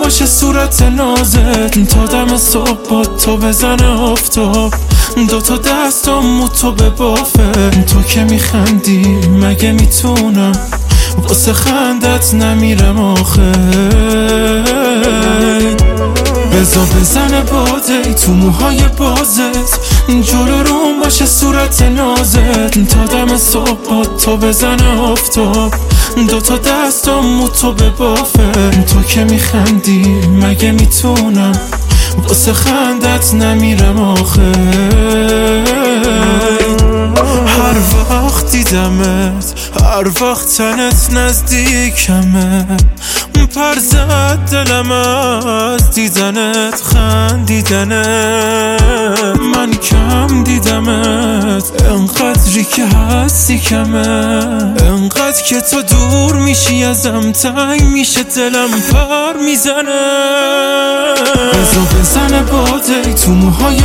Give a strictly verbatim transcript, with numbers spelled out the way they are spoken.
باشه صورت نازت تا دم صبح با تو بزنه آفتاب، دوتا دستم تو به بافه. تو که میخندی مگه میتونم واسه خندت نمیرم آخه. بزا بزنه باده تو موهای بازت، جلو روم باشه صورت نازت تا دم صبح با تو بزنه آفتاب، دوتا دستم تو به بافه. تو که میخندی مگه میتونم واسه خندت نمیرم آخه. هر وقت دیدمت هر وقت تنت نزدیکمه، پر زد دلم از دیدنت خندیدنت. من کم دیدمت انقدری که هستی کمه، انقدر که تو دور میشی ازم تنگ میشه دلم پر میزنه. بزا بزنه باده تو موهای